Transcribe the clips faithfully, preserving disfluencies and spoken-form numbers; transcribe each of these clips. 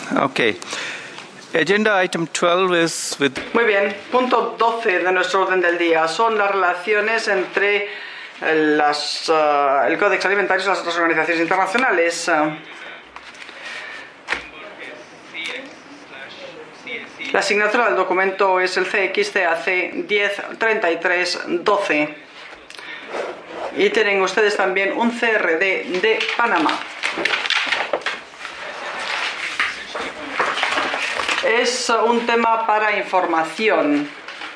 Okay. Agenda item twelve is with... Muy bien, punto doce de nuestro orden del día son las relaciones entre las, uh, el Códex Alimentario y las otras organizaciones internacionales. La asignatura del documento es el C X C A C diez treinta y tres doce. Y tienen ustedes también un C R D de Panamá. Es un tema para información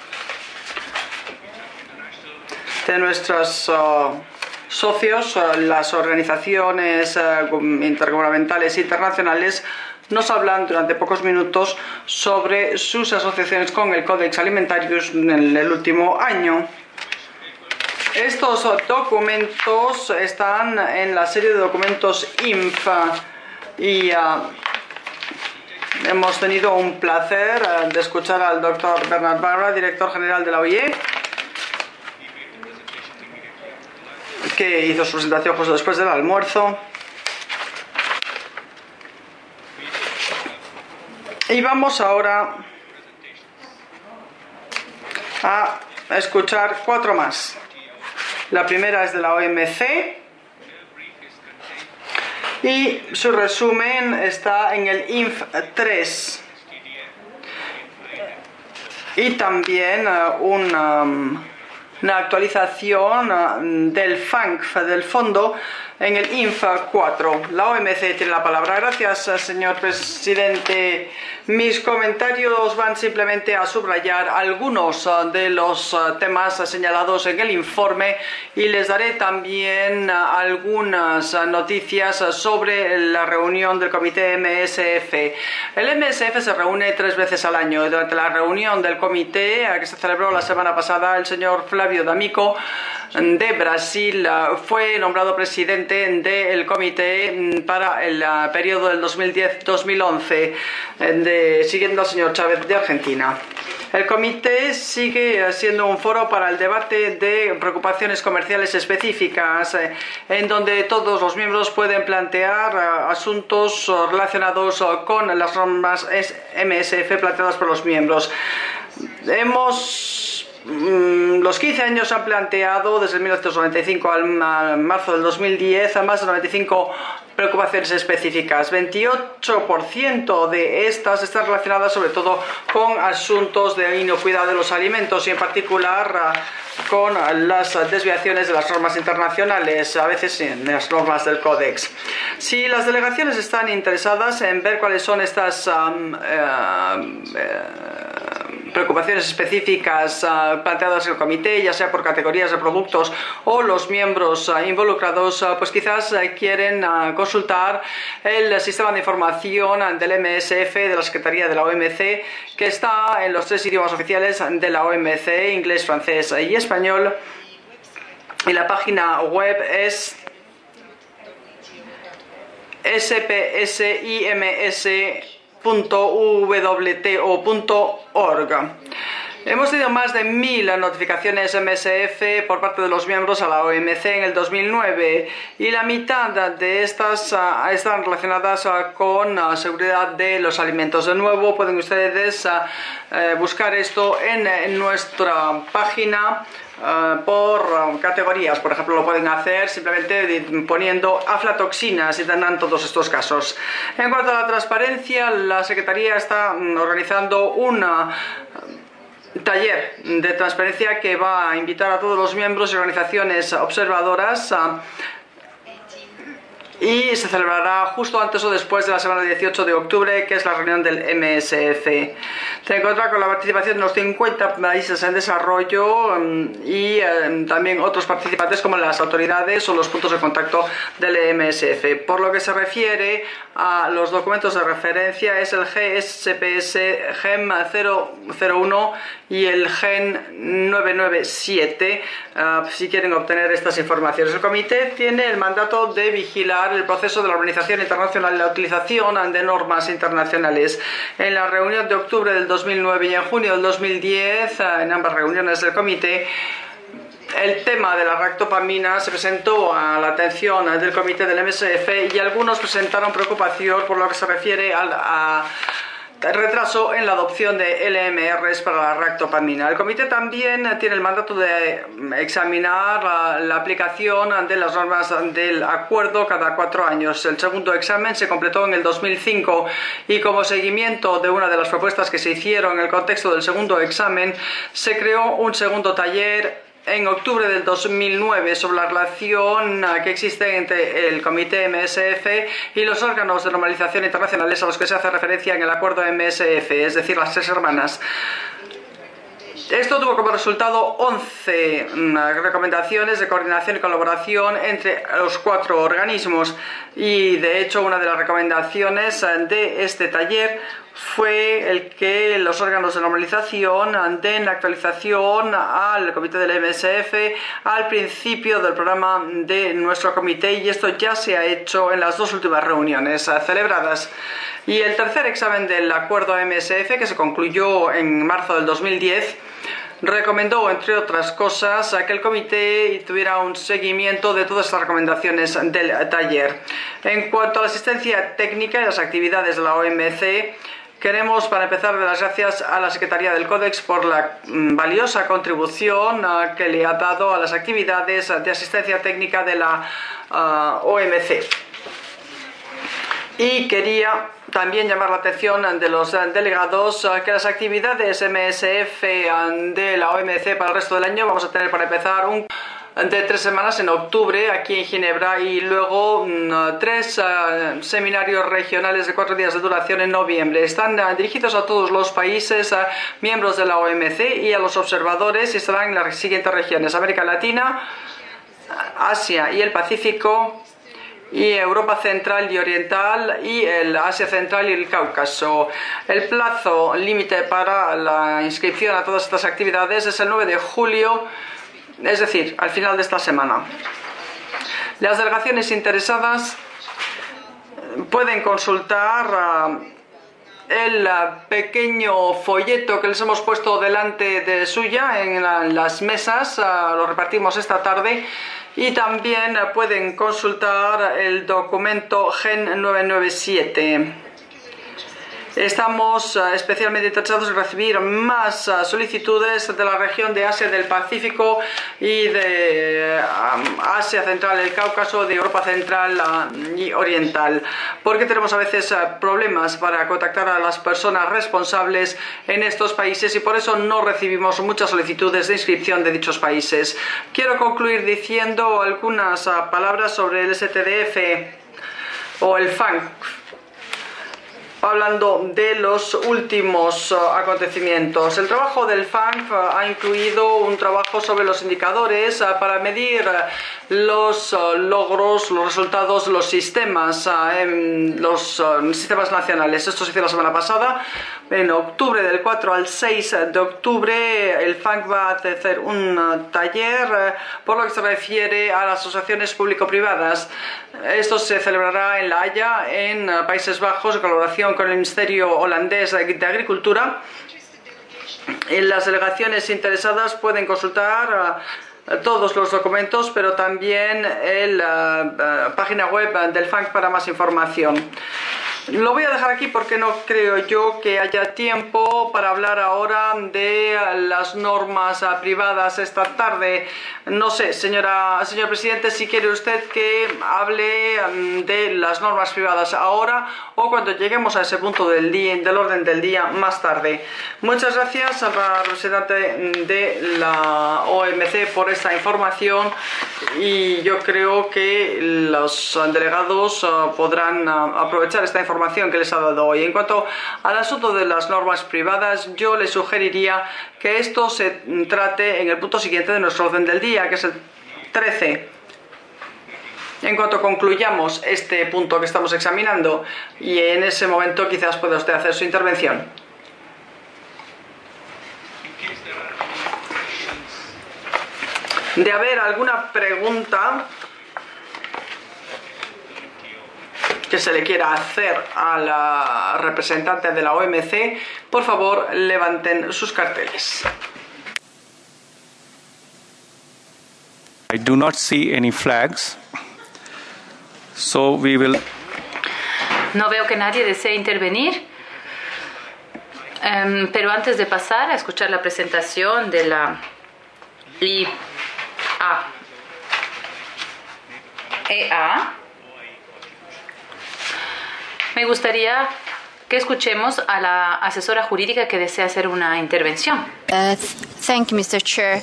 de nuestros uh, socios, uh, las organizaciones uh, intergubernamentales internacionales. Nos hablan durante pocos minutos sobre sus asociaciones con el Codex Alimentarius en el último año. Estos documentos están en la serie de documentos I N F y uh, hemos tenido un placer uh, de escuchar al doctor Bernard Barra, director general de la O I E, que hizo su presentación justo después del almuerzo. Y vamos ahora a escuchar cuatro más. La primera es de la O M C y su resumen está en el I N F tres. Y también uh, un, um, una actualización uh, del F A N C, del fondo, en el I N F cuatro. La O M C tiene la palabra. Gracias, señor presidente. Mis comentarios van simplemente a subrayar algunos de los temas señalados en el informe y les daré también algunas noticias sobre la reunión del comité M S F. El M S F se reúne tres veces al año. Durante la reunión del comité que se celebró la semana pasada, el señor Flavio D'Amico de Brasil fue nombrado presidente del comité para el periodo del dos mil diez dos mil once, de, siguiendo al señor Chávez de Argentina. El comité sigue siendo un foro para el debate de preocupaciones comerciales específicas, en donde todos los miembros pueden plantear asuntos relacionados con las normas M S F planteadas por los miembros. Hemos Los quince años han planteado, desde mil novecientos noventa y cinco al marzo del dos mil diez, a más de noventa y cinco preocupaciones específicas. veintiocho por ciento de estas están relacionadas sobre todo con asuntos de inocuidad de los alimentos y en particular con las desviaciones de las normas internacionales, a veces en las normas del Códex. Si las delegaciones están interesadas en ver cuáles son estas um, uh, uh, preocupaciones específicas uh, planteadas en el comité, ya sea por categorías de productos o los miembros uh, involucrados, uh, pues quizás uh, quieren uh, consultar el sistema de información del M S F, de la Secretaría de la O M C, que está en los tres idiomas oficiales de la O M C, inglés, francés y español. Y la página web es s p s i m s punto w t o punto org. Hemos tenido más de mil notificaciones M S F por parte de los miembros a la O M C en el dos mil nueve y la mitad de estas uh, están relacionadas uh, con uh, seguridad de los alimentos. De nuevo, pueden ustedes uh, uh, buscar esto en, en nuestra página Uh, por uh, categorías. Por ejemplo, lo pueden hacer simplemente poniendo aflatoxinas y tendrán todos estos casos. En cuanto a la transparencia, la Secretaría está um, organizando una uh, taller de transparencia que va a invitar a todos los miembros y organizaciones observadoras uh, y se celebrará justo antes o después de la semana dieciocho de octubre, que es la reunión del M S F. Se encuentra con la participación de los cincuenta países en desarrollo y eh, también otros participantes como las autoridades o los puntos de contacto del M S F. Por lo que se refiere a los documentos de referencia, es el G S P S G E M cero cero uno y el G E N nueve nueve siete, uh, si quieren obtener estas informaciones. El comité tiene el mandato de vigilar el proceso de la Organización Internacional y la utilización de normas internacionales. En la reunión de octubre del dos mil nueve y en junio del dos mil diez, en ambas reuniones del comité, el tema de la ractopamina se presentó a la atención del comité del M S F y algunos presentaron preocupación por lo que se refiere al a retraso en la adopción de L M Rs para la ractopamina. El comité también tiene el mandato de examinar la, la aplicación de las normas del acuerdo cada cuatro años. El segundo examen se completó en el dos mil cinco y como seguimiento de una de las propuestas que se hicieron en el contexto del segundo examen, se creó un segundo taller en octubre del dos mil nueve sobre la relación que existe entre el Comité M S F y los órganos de normalización internacionales a los que se hace referencia en el acuerdo M S F, es decir, las tres hermanas. Esto tuvo como resultado once recomendaciones de coordinación y colaboración entre los cuatro organismos y, de hecho, una de las recomendaciones de este taller fue el que los órganos de normalización den actualización al comité del M S F al principio del programa de nuestro comité, y esto ya se ha hecho en las dos últimas reuniones celebradas. Y el tercer examen del acuerdo M S F, que se concluyó en marzo del dos mil diez, recomendó, entre otras cosas, que el comité tuviera un seguimiento de todas estas recomendaciones del taller. En cuanto a la asistencia técnica y las actividades de la O M C, queremos, para empezar, dar las gracias a la Secretaría del Códex por la valiosa contribución uh, que le ha dado a las actividades de asistencia técnica de la uh, O M C. Y quería también llamar la atención de los delegados que las actividades M S F de la O M C para el resto del año vamos a tener, para empezar, un de tres semanas en octubre aquí en Ginebra y luego uh, tres uh, seminarios regionales de cuatro días de duración en noviembre. Están uh, dirigidos a todos los países uh, miembros de la O M C y a los observadores, y estarán en las siguientes regiones: América Latina, Asia y el Pacífico, y Europa Central y Oriental, y el Asia Central y el Cáucaso. El plazo límite para la inscripción a todas estas actividades es el nueve de julio, es decir, al final de esta semana. Las delegaciones interesadas pueden consultar uh, el uh, pequeño folleto que les hemos puesto delante de suya en la, las mesas, uh, lo repartimos esta tarde, y también uh, pueden consultar el documento G E N novecientos noventa y siete. Estamos uh, especialmente interesados en recibir más uh, solicitudes de la región de Asia del Pacífico y de uh, Asia Central, el Cáucaso, de Europa Central uh, y Oriental, porque tenemos a veces uh, problemas para contactar a las personas responsables en estos países y por eso no recibimos muchas solicitudes de inscripción de dichos países. Quiero concluir diciendo algunas uh, palabras sobre el S T D F o el F A N C. Hablando de los últimos uh, acontecimientos, el trabajo del F A N C uh, ha incluido un trabajo sobre los indicadores uh, para medir uh, los uh, logros, los resultados, los sistemas, uh, en los uh, sistemas nacionales. Esto se hizo la semana pasada, en octubre, del cuatro al seis de octubre. El F A N C va a hacer un uh, taller uh, por lo que se refiere a las asociaciones público-privadas. Esto se celebrará en La Haya, en uh, Países Bajos, en colaboración con el Ministerio Holandés de Agricultura. En las delegaciones interesadas pueden consultar uh, todos los documentos, pero también la uh, uh, página web del F A N C para más información. Lo voy a dejar aquí porque no creo yo que haya tiempo para hablar ahora de las normas privadas esta tarde. No sé, señora, señor presidente, si quiere usted que hable de las normas privadas ahora o cuando lleguemos a ese punto del día, del orden del día, más tarde. Muchas gracias a la representante de la O M C por esta información y yo creo que los delegados podrán aprovechar esta información que les ha dado hoy. En cuanto al asunto de las normas privadas, yo les sugeriría que esto se trate en el punto siguiente de nuestro orden del día, que es el trece. En cuanto concluyamos este punto que estamos examinando, y en ese momento quizás pueda usted hacer su intervención. De haber alguna pregunta que se le quiera hacer a la representante de la O M C, por favor levanten sus carteles. I do not see any flags, so we will. No veo que nadie desee intervenir, um, pero antes de pasar a escuchar la presentación de la I A E A, me gustaría que escuchemos a la asesora jurídica que desea hacer una intervención. Uh, thank you, mister Chair.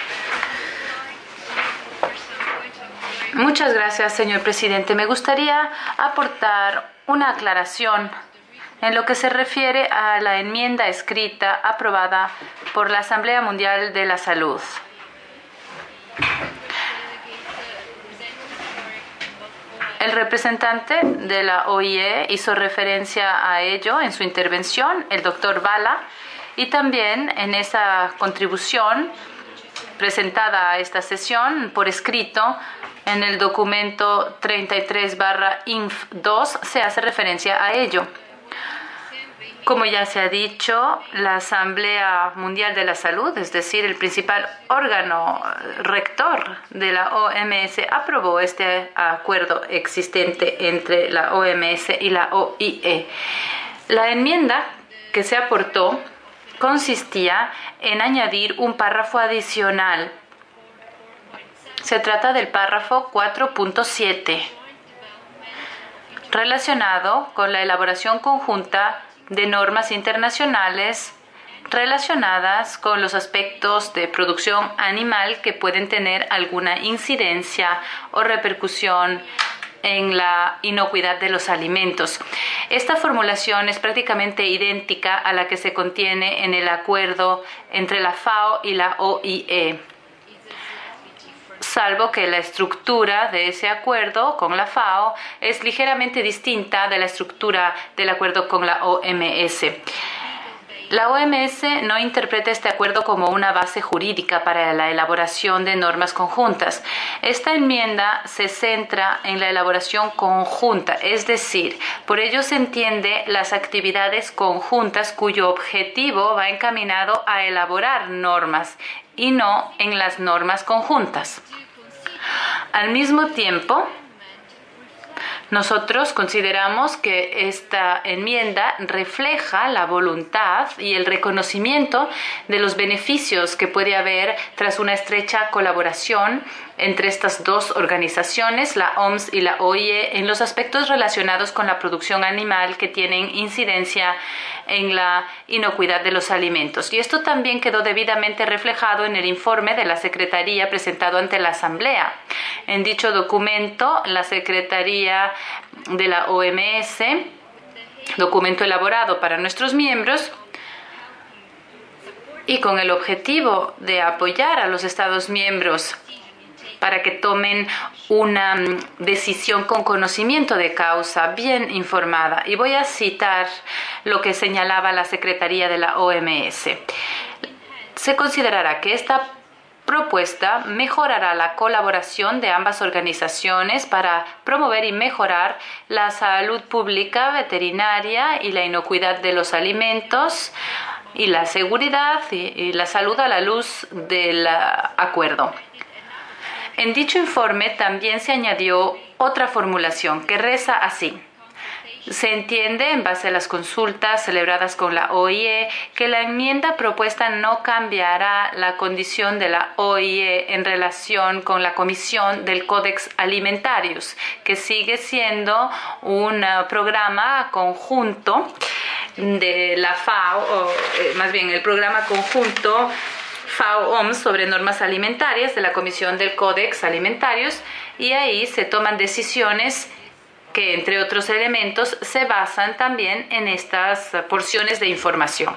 Muchas gracias, señor presidente. Me gustaría aportar una aclaración en lo que se refiere a la enmienda escrita aprobada por la Asamblea Mundial de la Salud. El representante de la O I E hizo referencia a ello en su intervención, el doctor Bala, y también en esa contribución presentada a esta sesión por escrito en el documento treinta y tres barra I N F dos se hace referencia a ello. Como ya se ha dicho, la Asamblea Mundial de la Salud, es decir, el principal órgano rector de la O M S, aprobó este acuerdo existente entre la O M S y la O I E. La enmienda que se aportó consistía en añadir un párrafo adicional. Se trata del párrafo cuatro punto siete, relacionado con la elaboración conjunta de normas internacionales relacionadas con los aspectos de producción animal que pueden tener alguna incidencia o repercusión en la inocuidad de los alimentos. Esta formulación es prácticamente idéntica a la que se contiene en el acuerdo entre la FAO y la O I E, salvo que la estructura de ese acuerdo con la FAO es ligeramente distinta de la estructura del acuerdo con la O M S. La O M S no interpreta este acuerdo como una base jurídica para la elaboración de normas conjuntas. Esta enmienda se centra en la elaboración conjunta, es decir, por ello se entiende las actividades conjuntas cuyo objetivo va encaminado a elaborar normas y no en las normas conjuntas. Al mismo tiempo, nosotros consideramos que esta enmienda refleja la voluntad y el reconocimiento de los beneficios que puede haber tras una estrecha colaboración entre estas dos organizaciones, la O M S y la O I E, en los aspectos relacionados con la producción animal que tienen incidencia en la inocuidad de los alimentos. Y esto también quedó debidamente reflejado en el informe de la Secretaría presentado ante la Asamblea. En dicho documento, la Secretaría de la O M S, documento elaborado para nuestros miembros, y con el objetivo de apoyar a los Estados miembros para que tomen una decisión con conocimiento de causa, bien informada. Y voy a citar lo que señalaba la Secretaría de la O M S. Se considerará que esta propuesta mejorará la colaboración de ambas organizaciones para promover y mejorar la salud pública veterinaria y la inocuidad de los alimentos y la seguridad y la salud a la luz del acuerdo. En dicho informe también se añadió otra formulación que reza así. Se entiende, en base a las consultas celebradas con la O I E, que la enmienda propuesta no cambiará la condición de la O I E en relación con la Comisión del Codex Alimentarius, que sigue siendo un uh, programa conjunto de la FAO, o eh, más bien el programa conjunto FAO-O M S sobre normas alimentarias de la Comisión del Codex Alimentarius, y ahí se toman decisiones que, entre otros elementos, se basan también en estas porciones de información.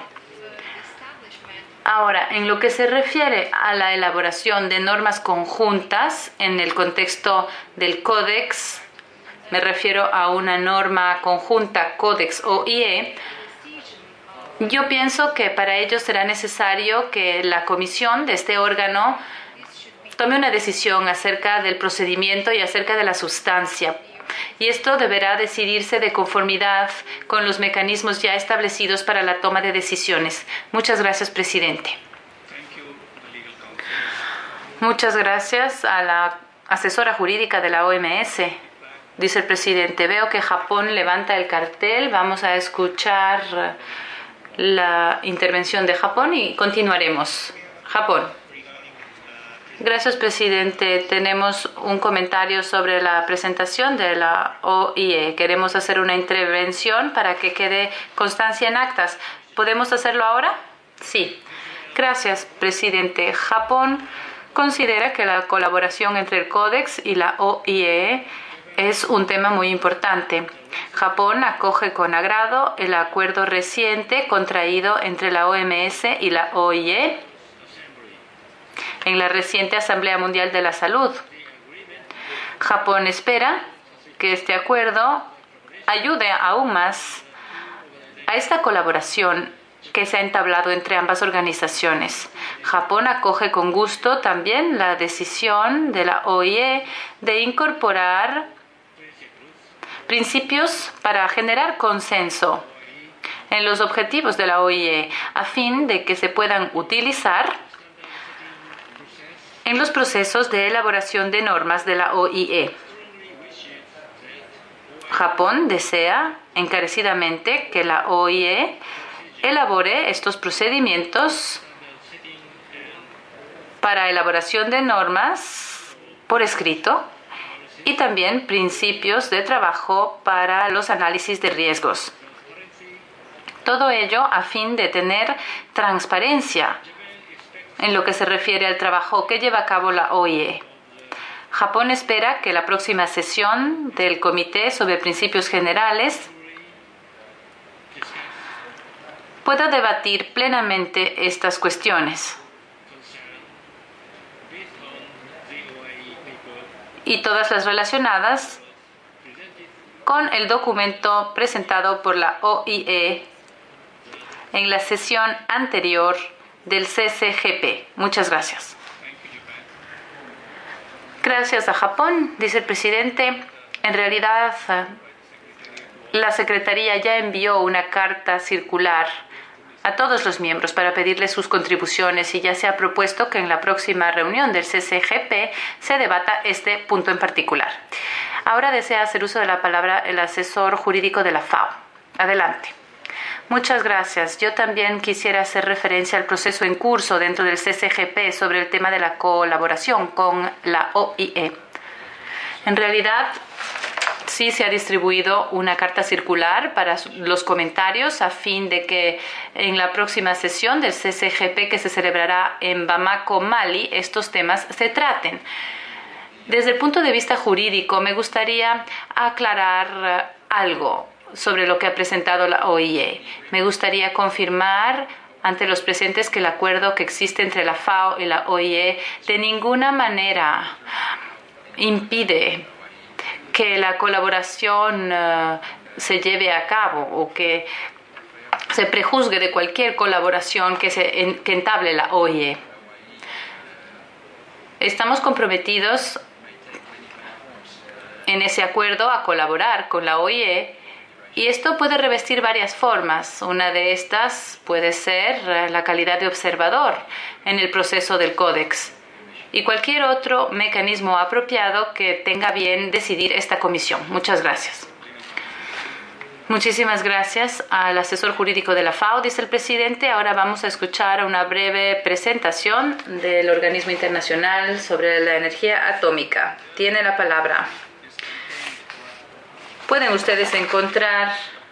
Ahora, en lo que se refiere a la elaboración de normas conjuntas en el contexto del Codex, me refiero a una norma conjunta Codex O I E, yo pienso que para ello será necesario que la comisión de este órgano tome una decisión acerca del procedimiento y acerca de la sustancia. Y esto deberá decidirse de conformidad con los mecanismos ya establecidos para la toma de decisiones. Muchas gracias, presidente. Muchas gracias a la asesora jurídica de la O M S. Dice el presidente, veo que Japón levanta el cartel. Vamos a escuchar la intervención de Japón y continuaremos. Japón. Gracias, presidente. Tenemos un comentario sobre la presentación de la O I E. Queremos hacer una intervención para que quede constancia en actas. ¿Podemos hacerlo ahora? Sí. Gracias, presidente. Japón considera que la colaboración entre el Códex y la O I E es un tema muy importante. Japón acoge con agrado el acuerdo reciente contraído entre la O M S y la O I E en la reciente Asamblea Mundial de la Salud. Japón espera que este acuerdo ayude aún más a esta colaboración que se ha entablado entre ambas organizaciones. Japón acoge con gusto también la decisión de la O I E de incorporar principios para generar consenso en los objetivos de la O I E a fin de que se puedan utilizar en los procesos de elaboración de normas de la O I E. Japón desea encarecidamente que la O I E elabore estos procedimientos para elaboración de normas por escrito y también principios de trabajo para los análisis de riesgos. Todo ello a fin de tener transparencia en lo que se refiere al trabajo que lleva a cabo la O I E. Japón espera que la próxima sesión del Comité sobre Principios Generales pueda debatir plenamente estas cuestiones y todas las relacionadas con el documento presentado por la O I E en la sesión anterior del C C G P. Muchas gracias. Gracias a Japón, dice el presidente. En realidad, la Secretaría ya envió una carta circular a todos los miembros para pedirles sus contribuciones y ya se ha propuesto que en la próxima reunión del C C G P se debata este punto en particular. Ahora desea hacer uso de la palabra el asesor jurídico de la FAO. Adelante. Muchas gracias. Yo también quisiera hacer referencia al proceso en curso dentro del C C G P sobre el tema de la colaboración con la O I E. En realidad, sí se ha distribuido una carta circular para los comentarios a fin de que en la próxima sesión del C C G P que se celebrará en Bamako, Mali, estos temas se traten. Desde el punto de vista jurídico, me gustaría aclarar algo sobre lo que ha presentado la O I E. Me gustaría confirmar ante los presentes que el acuerdo que existe entre la FAO y la O I E de ninguna manera impide que la colaboración uh, se lleve a cabo o que se prejuzgue de cualquier colaboración que, se, en, que entable la O I E. Estamos comprometidos en ese acuerdo a colaborar con la O I E y esto puede revestir varias formas. Una de estas puede ser la calidad de observador en el proceso del Códex y cualquier otro mecanismo apropiado que tenga bien decidir esta comisión. Muchas gracias. Muchísimas gracias al asesor jurídico de la FAO, dice el presidente. Ahora vamos a escuchar una breve presentación del Organismo Internacional sobre la Energía Atómica. Tiene la palabra. Pueden ustedes encontrar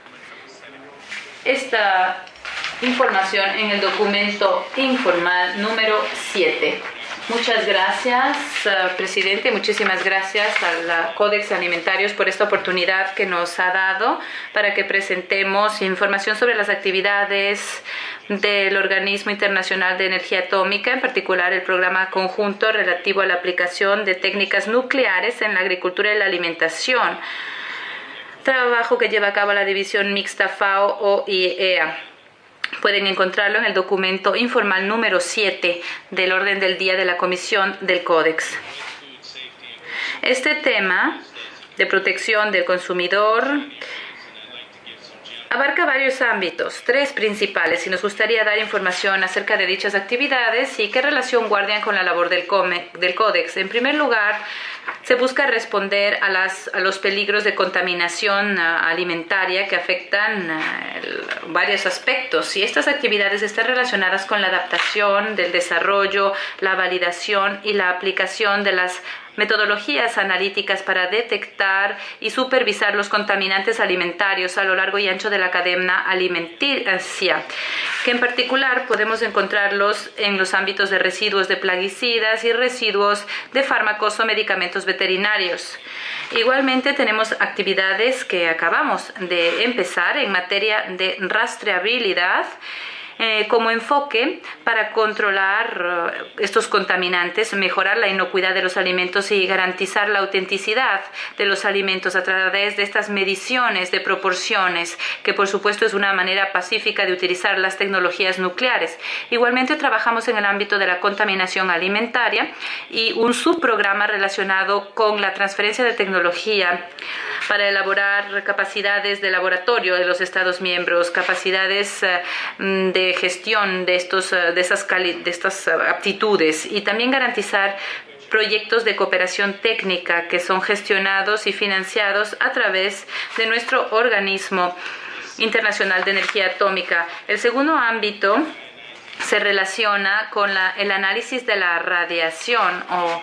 esta información en el documento informal número siete. Muchas gracias, uh, presidente. Muchísimas gracias al Códex Alimentarios por esta oportunidad que nos ha dado para que presentemos información sobre las actividades del Organismo Internacional de Energía Atómica, en particular el programa conjunto relativo a la aplicación de técnicas nucleares en la agricultura y la alimentación, trabajo que lleva a cabo la división mixta FAO-O I E A. Pueden encontrarlo en el documento informal número siete del orden del día de la Comisión del Códex. Este tema de protección del consumidor Abarca varios ámbitos, tres principales, y nos gustaría dar información acerca de dichas actividades y qué relación guardan con la labor del, come, del Códex. En primer lugar, se busca responder a, las, a los peligros de contaminación uh, alimentaria que afectan uh, el, varios aspectos, y estas actividades están relacionadas con la adaptación, del desarrollo, la validación y la aplicación de las metodologías analíticas para detectar y supervisar los contaminantes alimentarios a lo largo y ancho de la cadena alimenticia, que en particular podemos encontrarlos en los ámbitos de residuos de plaguicidas y residuos de fármacos o medicamentos veterinarios. Igualmente tenemos actividades que acabamos de empezar en materia de rastreabilidad, Eh, como enfoque para controlar uh, estos contaminantes, mejorar la inocuidad de los alimentos y garantizar la autenticidad de los alimentos a través de estas mediciones de proporciones, que por supuesto es una manera pacífica de utilizar las tecnologías nucleares. Igualmente trabajamos en el ámbito de la contaminación alimentaria y un subprograma relacionado con la transferencia de tecnología para elaborar capacidades de laboratorio de los Estados miembros, capacidades uh, de gestión de, estos, de, esas cali de estas aptitudes, y también garantizar proyectos de cooperación técnica que son gestionados y financiados a través de nuestro organismo internacional de energía atómica. El segundo ámbito se relaciona con la, el análisis de la radiación, o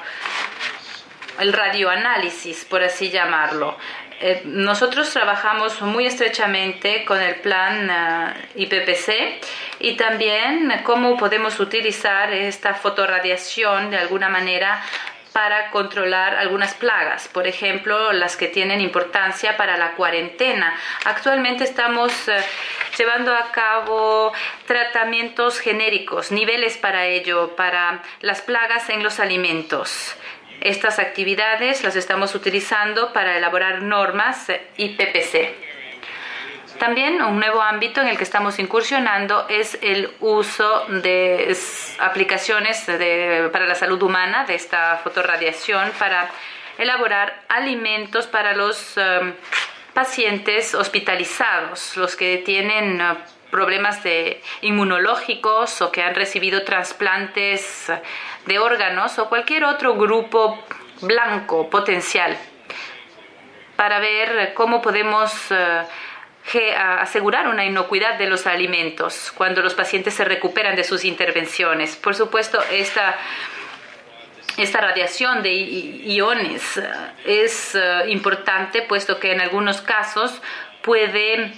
el radioanálisis, por así llamarlo. Eh, nosotros trabajamos muy estrechamente con el plan uh, I P P C, y también cómo podemos utilizar esta fotorradiación de alguna manera para controlar algunas plagas, por ejemplo, las que tienen importancia para la cuarentena. Actualmente estamos uh, llevando a cabo tratamientos genéricos, niveles para ello, para las plagas en los alimentos. Estas actividades las estamos utilizando para elaborar normas I P P C. También un nuevo ámbito en el que estamos incursionando es el uso de aplicaciones de, para la salud humana de esta fotorradiación para elaborar alimentos para los um, pacientes hospitalizados, los que tienen uh, problemas de inmunológicos o que han recibido trasplantes de órganos o cualquier otro grupo blanco potencial, para ver cómo podemos uh, asegurar una inocuidad de los alimentos cuando los pacientes se recuperan de sus intervenciones. Por supuesto, esta Esta radiación de iones uh, es uh, importante, puesto que en algunos casos puede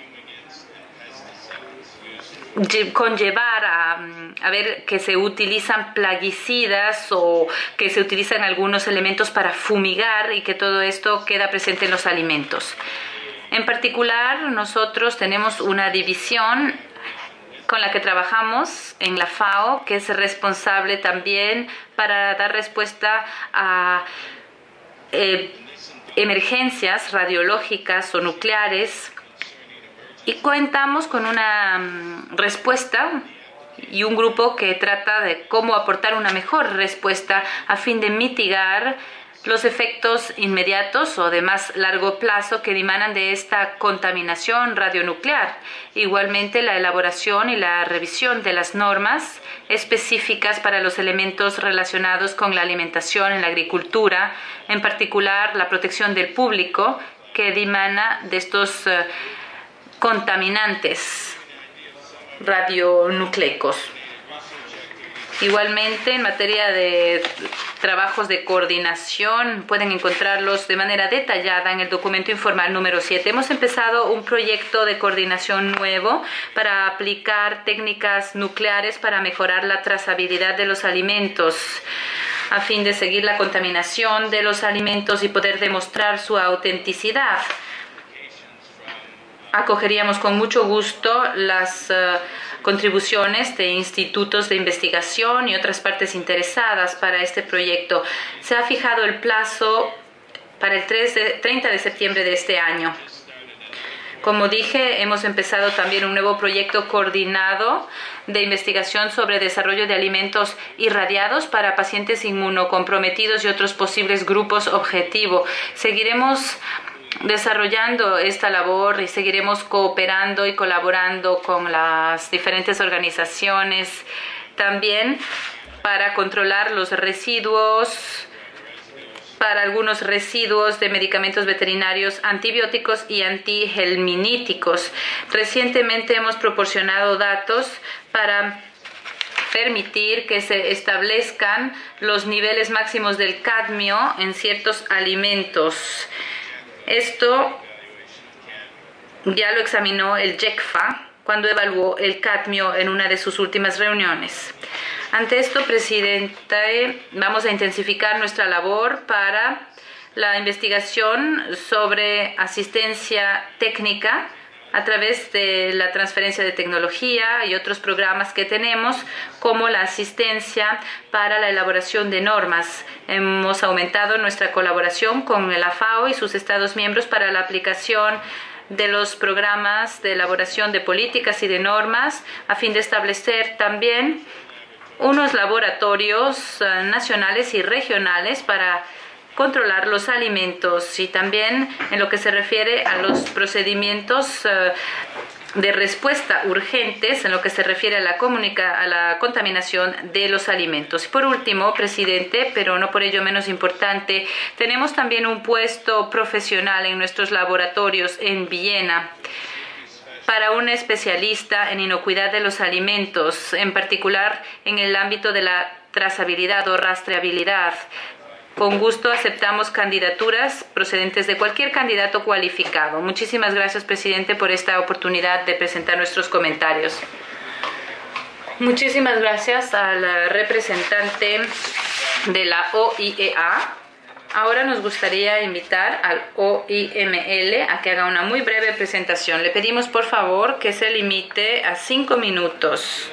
conllevar a, a ver que se utilizan plaguicidas o que se utilizan algunos elementos para fumigar, y que todo esto queda presente en los alimentos. En particular, nosotros tenemos una división con la que trabajamos en la FAO, que es responsable también para dar respuesta a eh, emergencias radiológicas o nucleares, y contamos con una um, respuesta y un grupo que trata de cómo aportar una mejor respuesta a fin de mitigar los efectos inmediatos o de más largo plazo que emanan de esta contaminación radionuclear. Igualmente, la elaboración y la revisión de las normas específicas para los elementos relacionados con la alimentación en la agricultura, en particular la protección del público que emana de estos uh, contaminantes radionucleicos. Igualmente, en materia de trabajos de coordinación, pueden encontrarlos de manera detallada en el documento informal número siete. Hemos empezado un proyecto de coordinación nuevo para aplicar técnicas nucleares para mejorar la trazabilidad de los alimentos, a fin de seguir la contaminación de los alimentos y poder demostrar su autenticidad. Acogeríamos con mucho gusto las uh, contribuciones de institutos de investigación y otras partes interesadas para este proyecto. Se ha fijado el plazo para el treinta de septiembre de este año. Como dije, hemos empezado también un nuevo proyecto coordinado de investigación sobre desarrollo de alimentos irradiados para pacientes inmunocomprometidos y otros posibles grupos objetivo. Seguiremos desarrollando esta labor y seguiremos cooperando y colaborando con las diferentes organizaciones también para controlar los residuos, para algunos residuos de medicamentos veterinarios, antibióticos y antihelminíticos. Recientemente hemos proporcionado datos para permitir que se establezcan los niveles máximos del cadmio en ciertos alimentos. Esto ya lo examinó el J E C F A cuando evaluó el cadmio en una de sus últimas reuniones. Ante esto, Presidenta, vamos a intensificar nuestra labor para la investigación sobre asistencia técnica a través de la transferencia de tecnología y otros programas que tenemos, como la asistencia para la elaboración de normas. Hemos aumentado nuestra colaboración con la F A O y sus Estados miembros para la aplicación de los programas de elaboración de políticas y de normas, a fin de establecer también unos laboratorios uh, nacionales y regionales para controlar los alimentos, y también en lo que se refiere a los procedimientos uh, de respuesta urgentes en lo que se refiere a la, comunica a la contaminación de los alimentos. Y por último, Presidente, pero no por ello menos importante, tenemos también un puesto profesional en nuestros laboratorios en Viena para un especialista en inocuidad de los alimentos, en particular en el ámbito de la trazabilidad o rastreabilidad. Con gusto aceptamos candidaturas procedentes de cualquier candidato cualificado. Muchísimas gracias, Presidente, por esta oportunidad de presentar nuestros comentarios. Muchísimas gracias al representante de la O I E A. Ahora nos gustaría invitar al O I M L a que haga una muy breve presentación. Le pedimos, por favor, que se limite a cinco minutos.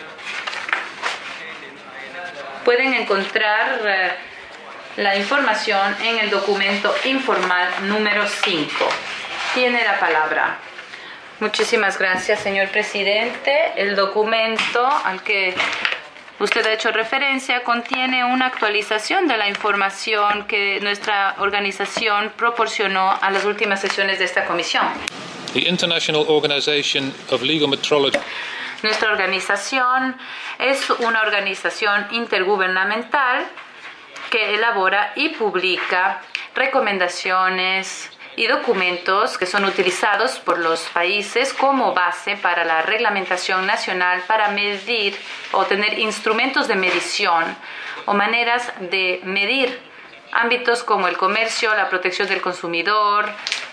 Pueden encontrar Uh, la información en el documento informal número cinco. Tiene la palabra. Muchísimas gracias, señor presidente. El documento al que usted ha hecho referencia contiene una actualización de la información que nuestra organización proporcionó a las últimas sesiones de esta comisión. The International Organization of Legal Metrology. Nuestra organización es una organización intergubernamental que elabora y publica recomendaciones y documentos que son utilizados por los países como base para la reglamentación nacional para medir o tener instrumentos de medición o maneras de medir ámbitos como el comercio, la protección del consumidor,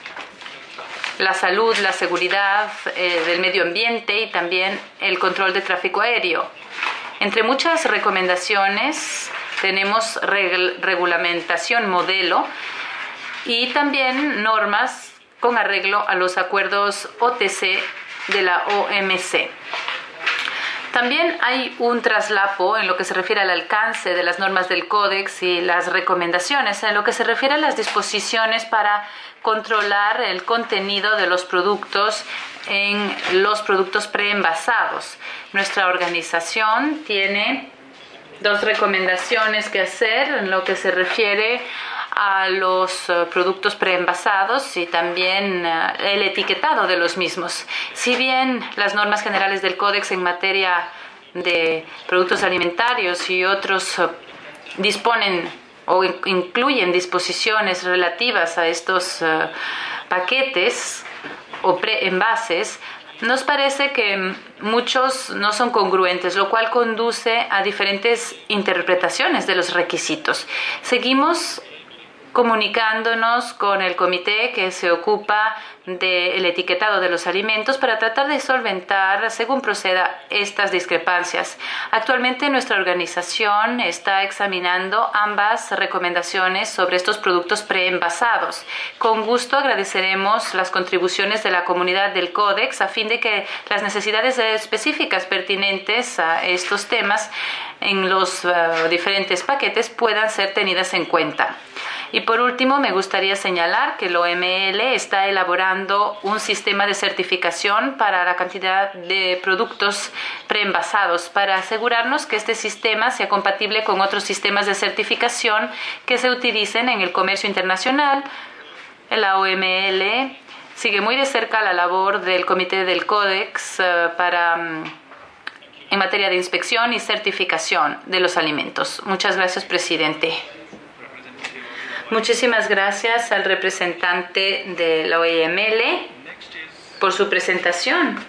la salud, la seguridad eh, del medio ambiente y también el control de tráfico aéreo. Entre muchas recomendaciones tenemos reg- regulamentación modelo y también normas con arreglo a los acuerdos O T C de la O M C. También hay un traslapo en lo que se refiere al alcance de las normas del Códex y las recomendaciones, en lo que se refiere a las disposiciones para controlar el contenido de los productos en los productos preenvasados. Nuestra organización tiene dos recomendaciones que hacer en lo que se refiere a los uh, productos preenvasados y también uh, el etiquetado de los mismos. Si bien las normas generales del Códex en materia de productos alimentarios y otros uh, disponen o in- incluyen disposiciones relativas a estos uh, paquetes o preenvases, nos parece que muchos no son congruentes, lo cual conduce a diferentes interpretaciones de los requisitos. Seguimos comunicándonos con el comité que se ocupa del etiquetado de los alimentos para tratar de solventar, según proceda, estas discrepancias. Actualmente nuestra organización está examinando ambas recomendaciones sobre estos productos preenvasados. Con gusto agradeceremos las contribuciones de la comunidad del Códex a fin de que las necesidades específicas pertinentes a estos temas en los uh, diferentes paquetes puedan ser tenidas en cuenta. Y por último, me gustaría señalar que el O M L está elaborando un sistema de certificación para la cantidad de productos preenvasados para asegurarnos que este sistema sea compatible con otros sistemas de certificación que se utilicen en el comercio internacional La O M L sigue muy de cerca la labor del Comité del Códex uh, para, um, en materia de inspección y certificación de los alimentos. Muchas gracias, presidente. Muchísimas gracias al representante de la O M L por su presentación.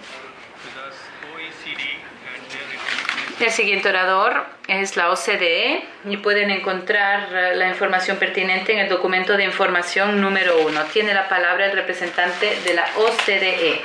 El siguiente orador es la O C D E y pueden encontrar la información pertinente en el documento de información número uno. Tiene la palabra el representante de la O C D E.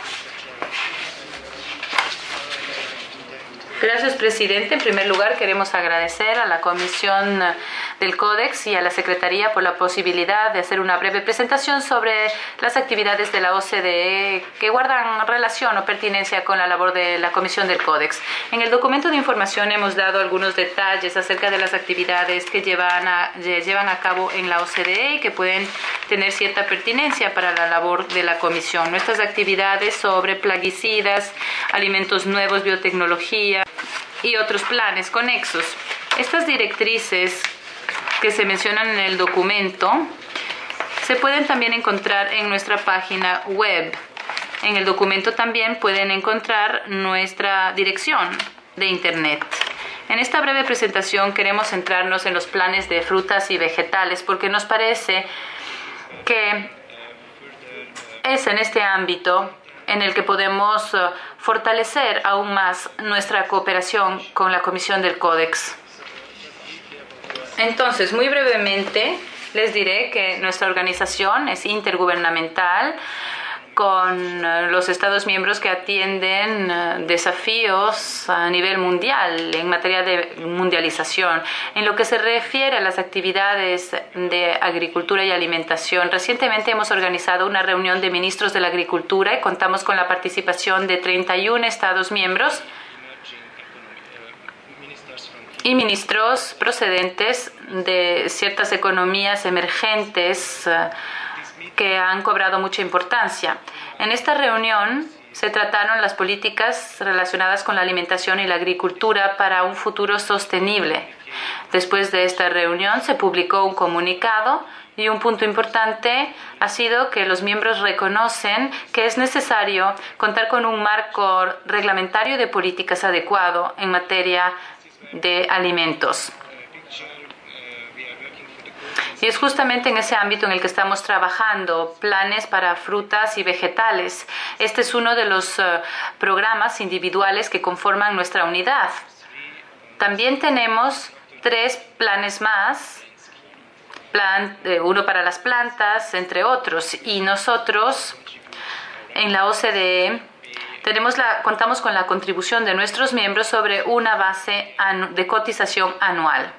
Gracias, presidente. En primer lugar, queremos agradecer a la Comisión del Códex y a la Secretaría por la posibilidad de hacer una breve presentación sobre las actividades de la O C D E que guardan relación o pertinencia con la labor de la Comisión del Códex. En el documento de información hemos dado algunos detalles acerca de las actividades que llevan a, llevan a cabo en la O C D E y que pueden tener cierta pertinencia para la labor de la Comisión. Nuestras actividades sobre plaguicidas, alimentos nuevos, biotecnología y otros planes conexos. Estas directrices que se mencionan en el documento se pueden también encontrar en nuestra página web. En el documento también pueden encontrar nuestra dirección de internet. En esta breve presentación queremos centrarnos en los planes de frutas y vegetales porque nos parece que es en este ámbito en el que podemos uh, fortalecer aún más nuestra cooperación con la Comisión del Códex. Entonces, muy brevemente, les diré que nuestra organización es intergubernamental con uh, los Estados miembros que atienden uh, desafíos a nivel mundial en materia de mundialización. En lo que se refiere a las actividades de agricultura y alimentación, recientemente hemos organizado una reunión de ministros de la agricultura y contamos con la participación de treinta y uno Estados miembros y ministros procedentes de ciertas economías emergentes uh, que han cobrado mucha importancia. En esta reunión se trataron las políticas relacionadas con la alimentación y la agricultura para un futuro sostenible. Después de esta reunión se publicó un comunicado y un punto importante ha sido que los miembros reconocen que es necesario contar con un marco reglamentario de políticas adecuado en materia de alimentos. Y es justamente en ese ámbito en el que estamos trabajando, planes para frutas y vegetales. Este es uno de los uh, programas individuales que conforman nuestra unidad. También tenemos tres planes más, plan, eh, uno para las plantas, entre otros. Y nosotros, en la O C D E, tenemos la, contamos con la contribución de nuestros miembros sobre una base anu- de cotización anual.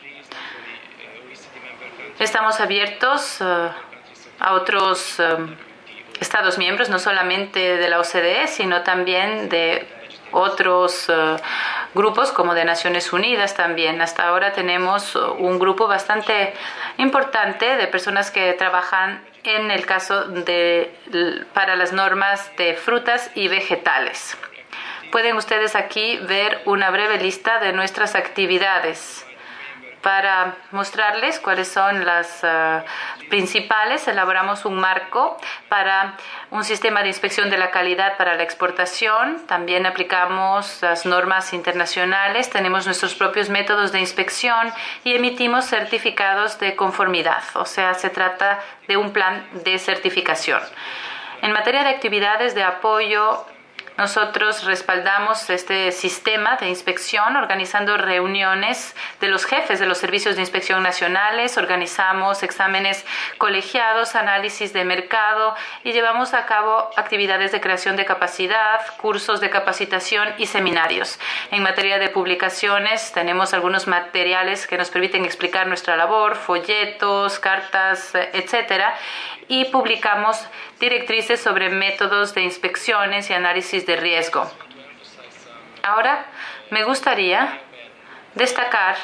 Estamos abiertos uh, a otros uh, Estados miembros, no solamente de la O C D E, sino también de otros uh, grupos como de Naciones Unidas también. Hasta ahora tenemos un grupo bastante importante de personas que trabajan en el caso de, para las normas de frutas y vegetales. Pueden ustedes aquí ver una breve lista de nuestras actividades. Para mostrarles cuáles son las uh, principales, elaboramos un marco para un sistema de inspección de la calidad para la exportación. También aplicamos las normas internacionales, tenemos nuestros propios métodos de inspección y emitimos certificados de conformidad. O sea, se trata de un plan de certificación. En materia de actividades de apoyo, nosotros respaldamos este sistema de inspección organizando reuniones de los jefes de los servicios de inspección nacionales, organizamos exámenes colegiados, análisis de mercado y llevamos a cabo actividades de creación de capacidad, cursos de capacitación y seminarios. En materia de publicaciones tenemos algunos materiales que nos permiten explicar nuestra labor, folletos, cartas, etcétera, y publicamos directrices sobre métodos de inspecciones y análisis de riesgo. Ahora me gustaría destacar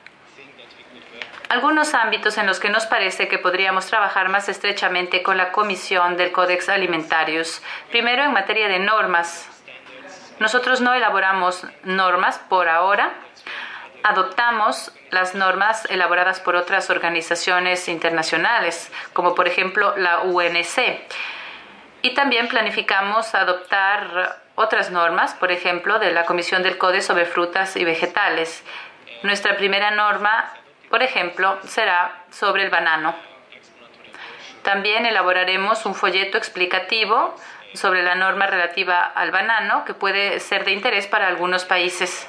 algunos ámbitos en los que nos parece que podríamos trabajar más estrechamente con la Comisión del Codex Alimentarius. Primero, en materia de normas. Nosotros no elaboramos normas por ahora, adoptamos las normas elaboradas por otras organizaciones internacionales, como por ejemplo la U N C. Y también planificamos adoptar otras normas, por ejemplo, de la Comisión del CODE sobre frutas y vegetales. Nuestra primera norma, por ejemplo, será sobre el banano. También elaboraremos un folleto explicativo sobre la norma relativa al banano, que puede ser de interés para algunos países.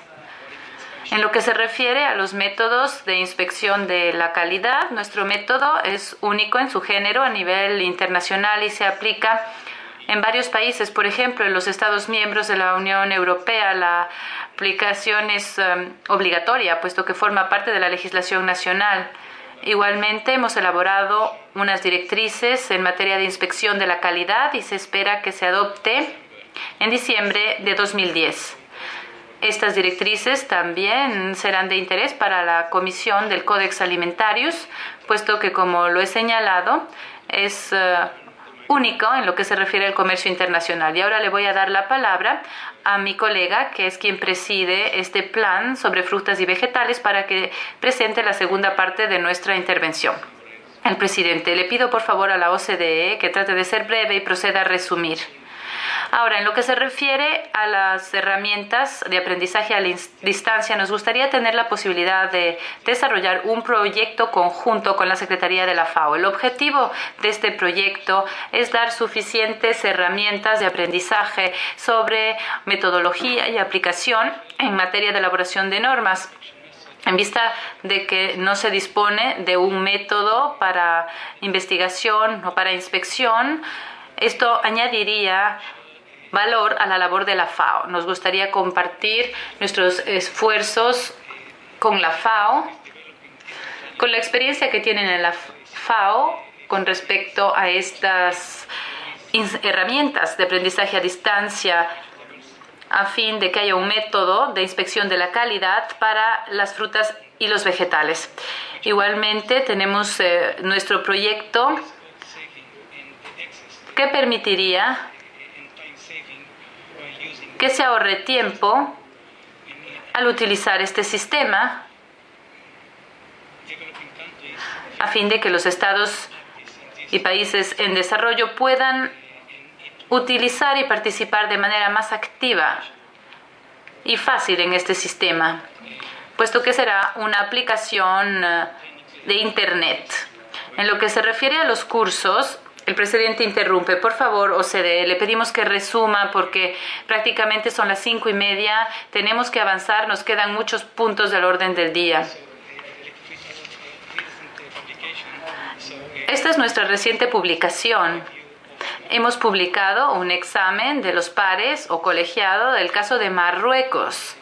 En lo que se refiere a los métodos de inspección de la calidad, nuestro método es único en su género a nivel internacional y se aplica en varios países. Por ejemplo, en los Estados miembros de la Unión Europea, la aplicación es um, obligatoria, puesto que forma parte de la legislación nacional. Igualmente, hemos elaborado unas directrices en materia de inspección de la calidad y se espera que se adopte en diciembre de dos mil diez. Estas directrices también serán de interés para la Comisión del Codex Alimentarius, puesto que, como lo he señalado, es uh, único en lo que se refiere al comercio internacional. Y ahora le voy a dar la palabra a mi colega, que es quien preside este plan sobre frutas y vegetales, para que presente la segunda parte de nuestra intervención. El presidente, le pido por favor a la O C D E que trate de ser breve y proceda a resumir. Ahora, en lo que se refiere a las herramientas de aprendizaje a la distancia, nos gustaría tener la posibilidad de desarrollar un proyecto conjunto con la Secretaría de la FAO. El objetivo de este proyecto es dar suficientes herramientas de aprendizaje sobre metodología y aplicación en materia de elaboración de normas, en vista de que no se dispone de un método para investigación o para inspección. Esto añadiría valor a la labor de la FAO. Nos gustaría compartir nuestros esfuerzos con la FAO, con la experiencia que tienen en la FAO con respecto a estas herramientas de aprendizaje a distancia, a fin de que haya un método de inspección de la calidad para las frutas y los vegetales. Igualmente, tenemos eh, nuestro proyecto que permitiría que se ahorre tiempo al utilizar este sistema, a fin de que los estados y países en desarrollo puedan utilizar y participar de manera más activa y fácil en este sistema, puesto que será una aplicación de Internet. En lo que se refiere a los cursos, el presidente interrumpe. Por favor, O C D E, le pedimos que resuma porque prácticamente son las cinco y media. Tenemos que avanzar, nos quedan muchos puntos del orden del día. Esta es nuestra reciente publicación. Hemos publicado un examen de los pares o colegiado del caso de Marruecos.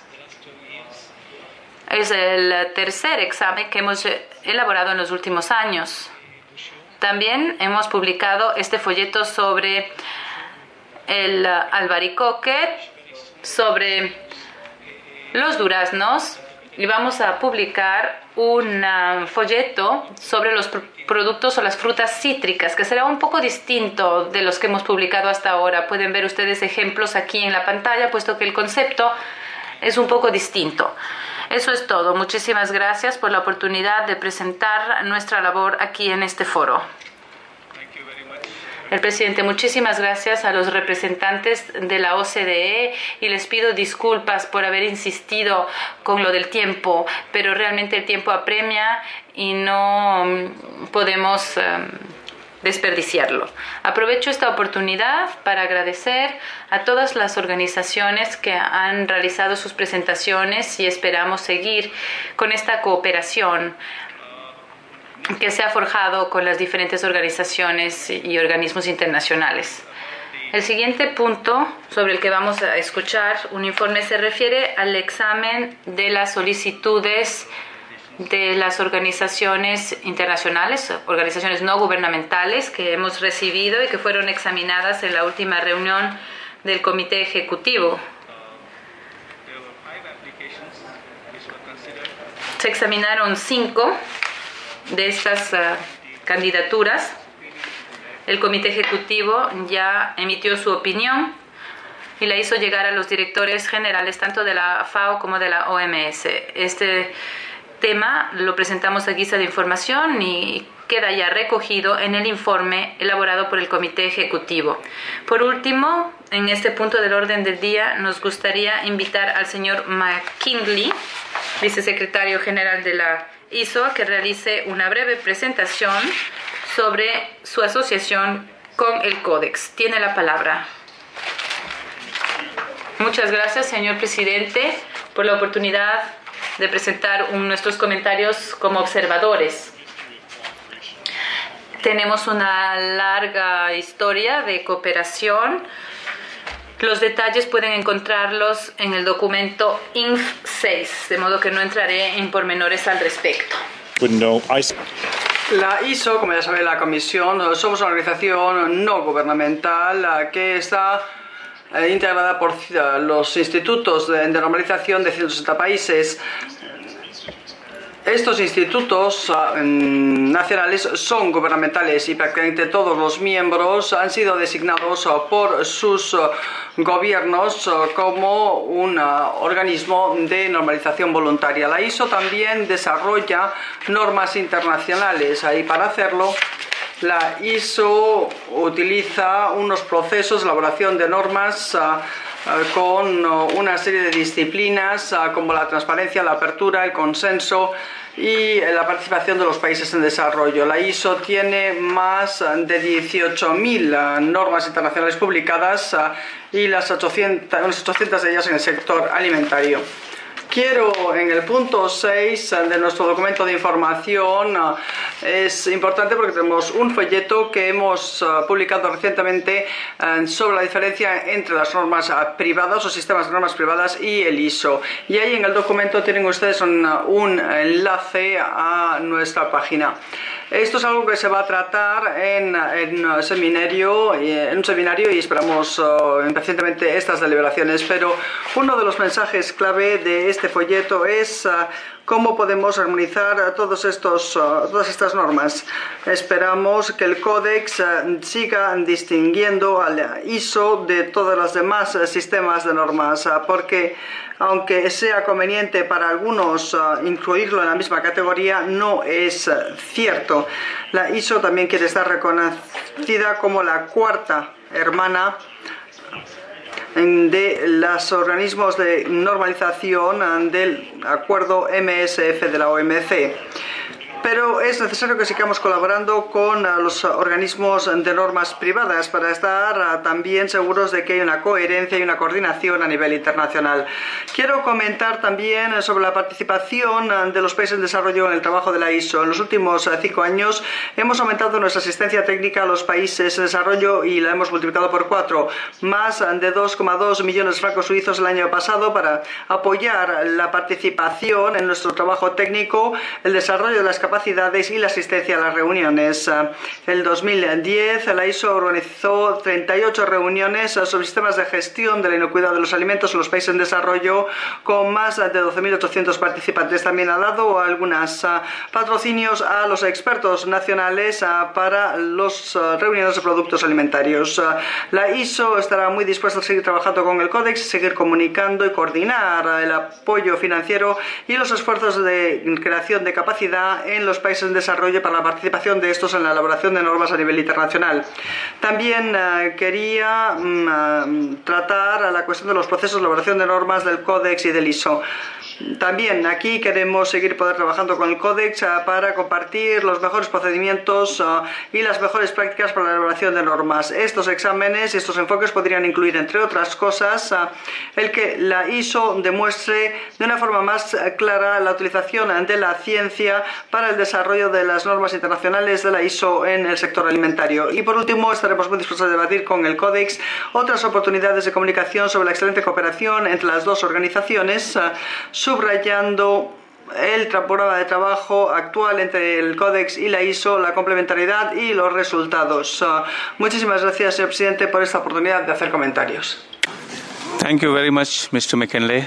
Es el tercer examen que hemos elaborado en los últimos años. También hemos publicado este folleto sobre el albaricoque, sobre los duraznos, y vamos a publicar un uh, folleto sobre los pr- productos o las frutas cítricas, que será un poco distinto de los que hemos publicado hasta ahora. Pueden ver ustedes ejemplos aquí en la pantalla, puesto que el concepto es un poco distinto. Eso es todo. Muchísimas gracias por la oportunidad de presentar nuestra labor aquí en este foro. El presidente, muchísimas gracias a los representantes de la O C D E y les pido disculpas por haber insistido con lo del tiempo, pero realmente el tiempo apremia y no podemos um, desperdiciarlo. Aprovecho esta oportunidad para agradecer a todas las organizaciones que han realizado sus presentaciones y esperamos seguir con esta cooperación que se ha forjado con las diferentes organizaciones y organismos internacionales. El siguiente punto sobre el que vamos a escuchar un informe se refiere al examen de las solicitudes de las organizaciones internacionales, organizaciones no gubernamentales que hemos recibido y que fueron examinadas en la última reunión del Comité Ejecutivo. Se examinaron cinco de estas uh, candidaturas. El Comité Ejecutivo ya emitió su opinión y la hizo llegar a los directores generales tanto de la FAO como de la O M S. Este tema lo presentamos a guisa de información y queda ya recogido en el informe elaborado por el Comité Ejecutivo. Por último, en este punto del orden del día, nos gustaría invitar al señor McKinley, vicesecretario general de la I S O, a que realice una breve presentación sobre su asociación con el Códex. Tiene la palabra. Muchas gracias, señor presidente, por la oportunidad de presentar un, nuestros comentarios como observadores. Tenemos una larga historia de cooperación. Los detalles pueden encontrarlos en el documento I N F seis, de modo que no entraré en pormenores al respecto. La I S O, como ya sabe la Comisión, somos una organización no gubernamental que está integrada por los institutos de normalización de ciento sesenta países. Estos institutos uh, nacionales son gubernamentales y prácticamente todos los miembros han sido designados uh, por sus uh, gobiernos uh, como un uh, organismo de normalización voluntaria. La I S O también desarrolla normas internacionales uh, y para hacerlo la I S O utiliza unos procesos de elaboración de normas uh, con una serie de disciplinas como la transparencia, la apertura, el consenso y la participación de los países en desarrollo. La I S O tiene más de dieciocho mil normas internacionales publicadas y las ochocientas, unas ochocientas de ellas en el sector alimentario. Quiero, en el punto seis de nuestro documento de información, es importante porque tenemos un folleto que hemos publicado recientemente sobre la diferencia entre las normas privadas o sistemas de normas privadas y el I S O. Y ahí en el documento tienen ustedes un, un enlace a nuestra página. Esto es algo que se va a tratar en, en, un, seminario, en un seminario y esperamos uh, impacientemente estas deliberaciones, pero uno de los mensajes clave de este folleto es uh, cómo podemos armonizar todos estos, uh, todas estas normas. Esperamos que el Códex uh, siga distinguiendo al I S O de todos los demás uh, sistemas de normas, uh, porque aunque sea conveniente para algunos uh, incluirlo en la misma categoría, no es uh, cierto. La I S O también quiere estar reconocida como la cuarta hermana de los organismos de normalización del acuerdo M S F de la O M C. Pero es necesario que sigamos colaborando con los organismos de normas privadas para estar también seguros de que hay una coherencia y una coordinación a nivel internacional. Quiero comentar también sobre la participación de los países en desarrollo en el trabajo de la I S O. En los últimos cinco años hemos aumentado nuestra asistencia técnica a los países en desarrollo y la hemos multiplicado por cuatro, más de dos coma dos millones de francos suizos el año pasado para apoyar la participación en nuestro trabajo técnico, el desarrollo de las capacidades capacidades y la asistencia a las reuniones. El dos mil diez la I S O organizó treinta y ocho reuniones sobre sistemas de gestión de la inocuidad de los alimentos en los países en desarrollo con más de doce mil ochocientos participantes. También ha dado algunos patrocinios a los expertos nacionales para las reuniones de productos alimentarios. La I S O estará muy dispuesta a seguir trabajando con el Códex, seguir comunicando y coordinar el apoyo financiero y los esfuerzos de creación de capacidad en los países en desarrollo para la participación de estos en la elaboración de normas a nivel internacional. También uh, quería um, tratar la cuestión de los procesos de elaboración de normas del Códex y del I S O. También aquí queremos seguir poder trabajando con el Códex uh, para compartir los mejores procedimientos uh, y las mejores prácticas para la elaboración de normas. Estos exámenes y estos enfoques podrían incluir, entre otras cosas, uh, el que la I S O demuestre de una forma más clara la utilización de la ciencia para el desarrollo de las normas internacionales de la I S O en el sector alimentario. Y por último, estaremos muy dispuestos a debatir con el Códex otras oportunidades de comunicación sobre la excelente cooperación entre las dos organizaciones, uh, subrayando el programa de trabajo actual entre el Códex y la I S O, la complementariedad y los resultados. Uh, muchísimas gracias, señor presidente, por esta oportunidad de hacer comentarios. Thank you very much, mister McKinley.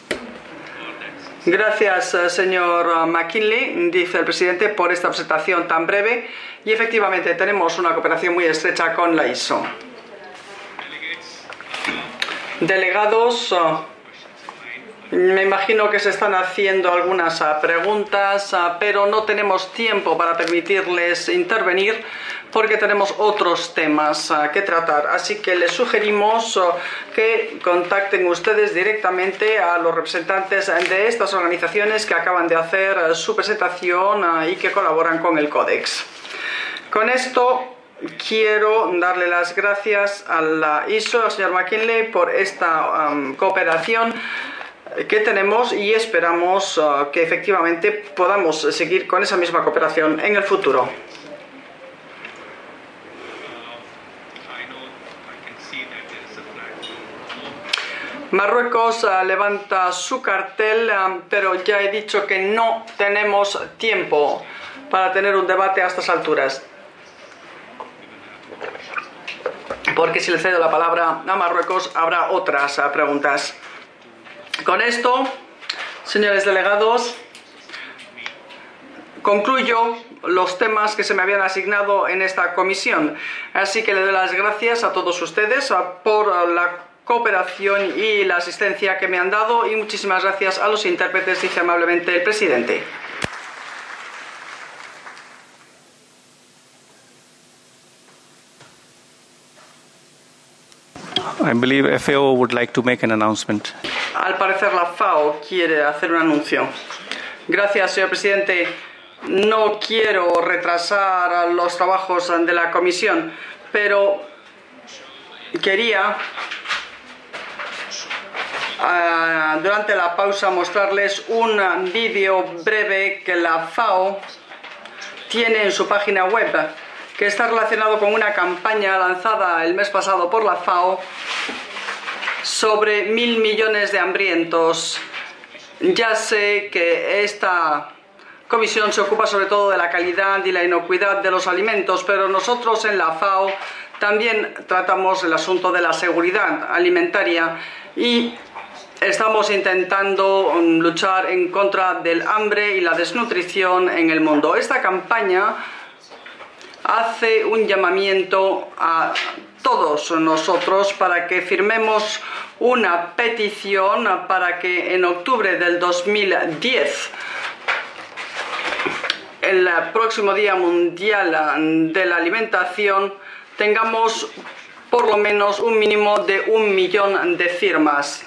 Gracias, señor McKinley, dice el presidente, por esta presentación tan breve. Y efectivamente tenemos una cooperación muy estrecha con la I S O. delegados, me imagino que se están haciendo algunas preguntas, pero no tenemos tiempo para permitirles intervenir porque tenemos otros temas que tratar. Así que les sugerimos que contacten ustedes directamente a los representantes de estas organizaciones que acaban de hacer su presentación y que colaboran con el Codex. Con esto quiero darle las gracias a la I S O, al señor McKinley, por esta um, cooperación que tenemos y esperamos uh, que efectivamente podamos seguir con esa misma cooperación en el futuro. Marruecos uh, levanta su cartel, uh, pero ya he dicho que no tenemos tiempo para tener un debate a estas alturas. Porque si le cedo la palabra a Marruecos habrá otras uh, preguntas. Con esto, señores delegados, concluyo los temas que se me habían asignado en esta comisión. Así que le doy las gracias a todos ustedes uh, por uh, la cooperación y la asistencia que me han dado y muchísimas gracias a los intérpretes, dice amablemente el presidente. I believe F A O would like to make an announcement. Al parecer la F A O quiere hacer un anuncio. Gracias, señor presidente. No quiero retrasar los trabajos de la comisión, pero quería uh, durante la pausa mostrarles un vídeo breve que la F A O tiene en su página web, que está relacionado con una campaña lanzada el mes pasado por la F A O sobre mil millones de hambrientos. Ya sé que esta comisión se ocupa sobre todo de la calidad y la inocuidad de los alimentos, pero nosotros en la F A O también tratamos el asunto de la seguridad alimentaria y estamos intentando luchar en contra del hambre y la desnutrición en el mundo. Esta campaña hace un llamamiento a todos nosotros para que firmemos una petición para que en octubre del dos mil diez, el próximo Día Mundial de la Alimentación, tengamos por lo menos un mínimo de un millón de firmas.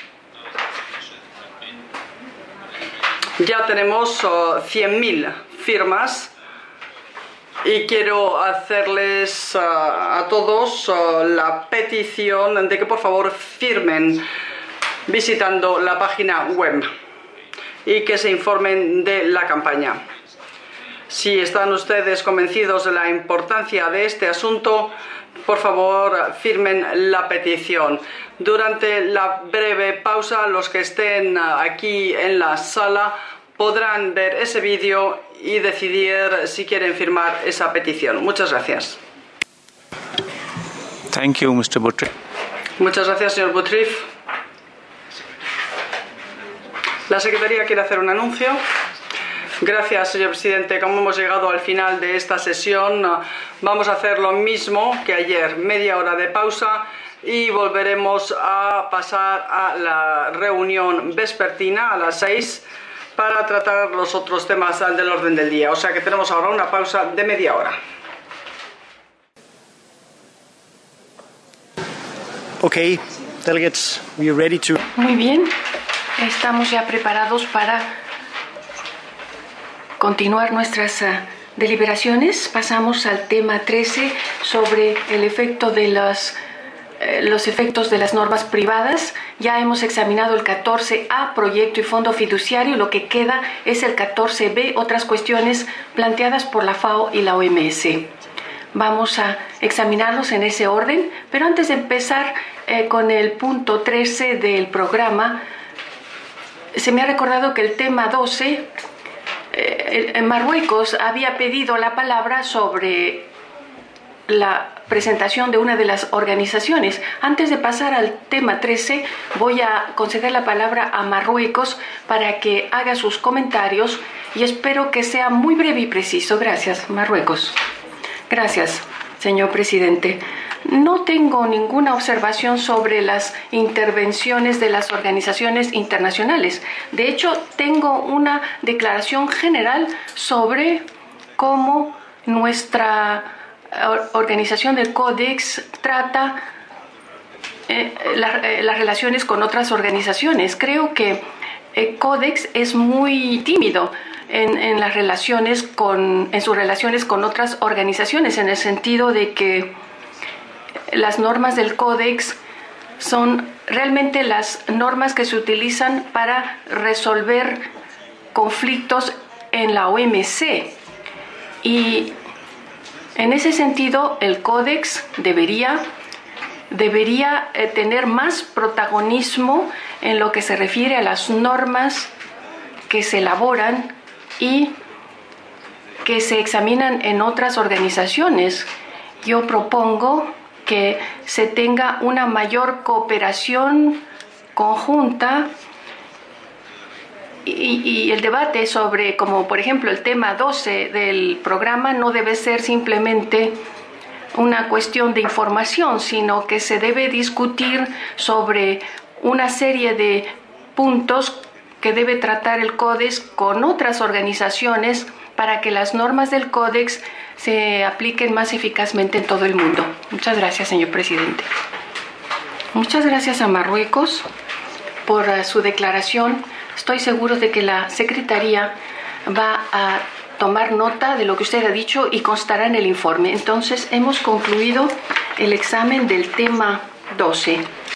Ya tenemos cien mil firmas. Y quiero hacerles uh, a todos uh, la petición de que por favor firmen visitando la página web y que se informen de la campaña. Si están ustedes convencidos de la importancia de este asunto, por favor firmen la petición. Durante la breve pausa, los que estén aquí en la sala podrán ver ese vídeo y decidir si quieren firmar esa petición. Muchas gracias. Thank you, mister Boutrif. Muchas gracias, señor Boutrif. La Secretaría quiere hacer un anuncio. Gracias, señor presidente. Como hemos llegado al final de esta sesión, vamos a hacer lo mismo que ayer, media hora de pausa, y volveremos a pasar a la reunión vespertina a las seis para tratar los otros temas del orden del día. O sea que tenemos ahora una pausa de media hora. Okay, delegates, we are ready to... Muy bien, estamos ya preparados para continuar nuestras uh, deliberaciones. Pasamos al tema trece sobre el efecto de las los efectos de las normas privadas. Ya hemos examinado el catorce A, proyecto y fondo fiduciario. Lo que queda es el catorce B, otras cuestiones planteadas por la F A O y la O M S. Vamos a examinarlos en ese orden, pero antes de empezar eh, con el punto trece del programa, se me ha recordado que el tema doce, eh, en Marruecos había pedido la palabra sobre la presentación de una de las organizaciones. Antes de pasar al tema trece, voy a conceder la palabra a Marruecos para que haga sus comentarios y espero que sea muy breve y preciso. Gracias, Marruecos. Gracias, señor presidente. No tengo ninguna observación sobre las intervenciones de las organizaciones internacionales. De hecho, tengo una declaración general sobre cómo nuestra organización del Codex trata eh, la, eh, las relaciones con otras organizaciones. Creo que el Codex es muy tímido en, en las relaciones con, en sus relaciones con otras organizaciones, en el sentido de que las normas del Codex son realmente las normas que se utilizan para resolver conflictos en la O M C. Y en ese sentido, el Códex debería, debería eh, tener más protagonismo en lo que se refiere a las normas que se elaboran y que se examinan en otras organizaciones. Yo propongo que se tenga una mayor cooperación conjunta Y, y el debate sobre, como por ejemplo el tema doce del programa, no debe ser simplemente una cuestión de información, sino que se debe discutir sobre una serie de puntos que debe tratar el Códex con otras organizaciones para que las normas del Códex se apliquen más eficazmente en todo el mundo. Muchas gracias, señor presidente. Muchas gracias a Marruecos por uh, su declaración. Estoy seguro de que la Secretaría va a tomar nota de lo que usted ha dicho y constará en el informe. Entonces, hemos concluido el examen del tema doce.